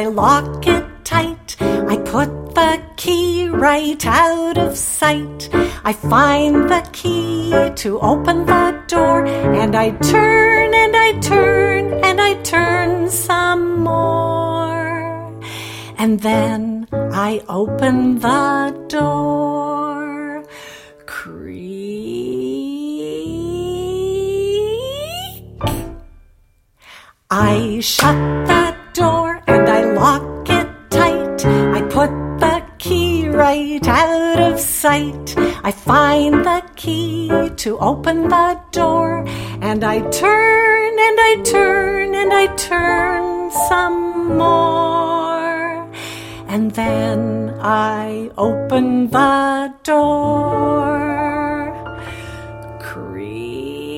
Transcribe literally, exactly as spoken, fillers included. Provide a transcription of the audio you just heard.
I lock it tight. I put the key right out of sight. I find the key to open the door, and I turn and I turn and I turn some more. And then I open the door. Creak. I shut the door and I lock it tight. I put the key right out of sight. I find the key to open the door, and I turn and I turn and I turn some more. And then I open the door. Creak.